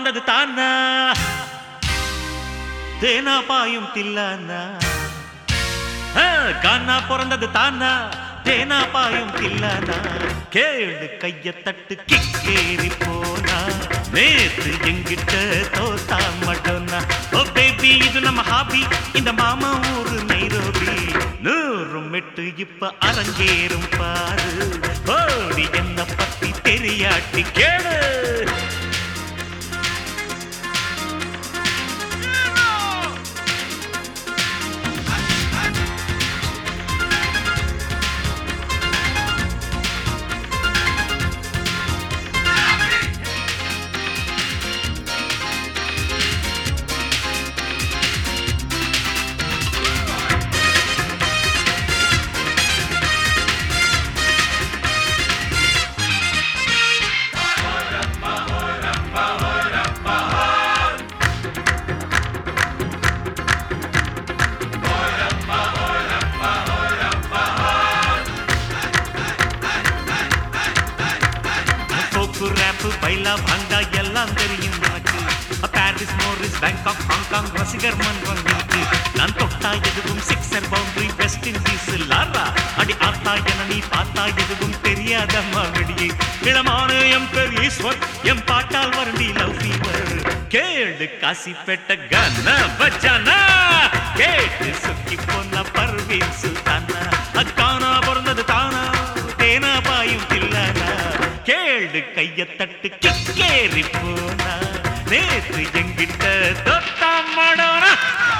பிறந்தது தானா தேனா பாயும் தில்லானா கானா பிறந்தது தானா தேனா பாயும் தில்லானா கேளு கைய தட்டு கிக்கேறி போனா நேத்து எங்கிட்ட தோத்தா மடோனா ஓ பேபி இது நம்ம ஹாபி இந்த மாமா ஊரு நைரோபி 100 மெட்டு இப்ப அரங்கேறும் பாரு ஓடி என்ன பத்தி தெரியாட்டி கேளு பைலா பண்டா எல்லாம் தெரியும் எனக்கு பாரிஸ் மோரிஸ் பேங்காக் ஹாங்காங் ரசிகர் மன்றம் இருக்கு நான் தொட்டா எதுவும் sixer boundary West Indies Lara அடி ஆத்தா என நீ பார்த்தா எதுவும் தெரியாதம்மா வெடியே இளமான எம் பேர் ஈஸ்வர் எம் பாட்டால் வருண்டி லவ் ஃபீவர் கேளு காசி பெட்ட கண்ணா பச்சானா கேட்டு சுக்கி போன பர்வீன் சுல்தானா அக்கானா பிறந்தது தானா தேனா பாயும் தில்லானா கேளு கைய தட்டு கிக்கேறி போனா நேத்து எங்கிட்ட தொட்டா மடோனா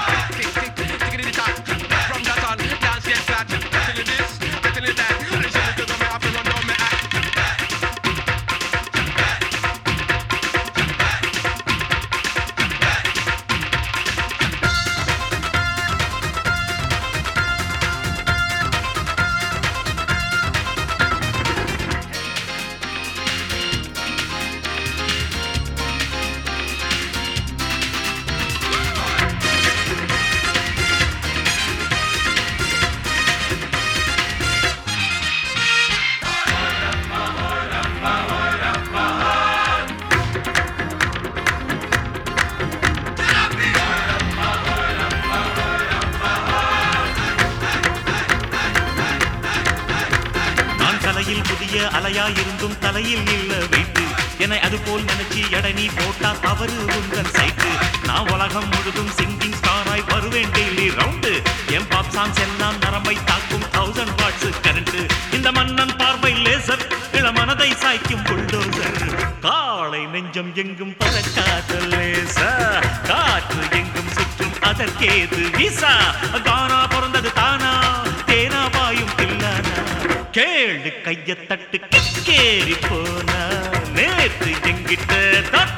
புதிய அலையா இருந்தும் தலையில் இல்ல வைத்து என்னை அது போல் நினைச்சு எடை நீ போட்டா தவறு உங்கள் சைட்டு நான் உலகம் முழுதும் சிங்கிங் ஸ்டாராய் வருவேன் டெய்லி ரவுண்டு என் பாப் சாங்ஸ் எல்லாம் நரம்பை தாக்கும் 1000 வாட்ஸ் கரண்ட் இந்த மன்னன் பார்வை லேசர் இள மனதை சாய்க்கும் புல்டோசர் காளை நெஞ்சம் எங்கும் பறக்காத லேசர் காற்று எங்கும் சுற்றும் அதற்கேது வீசா கானா பிறந்தது தானா தேனா பாயும் தில்லானா கேளு கைய தட்டு கிக்கேறி போனா நேத்து எங்கிட்ட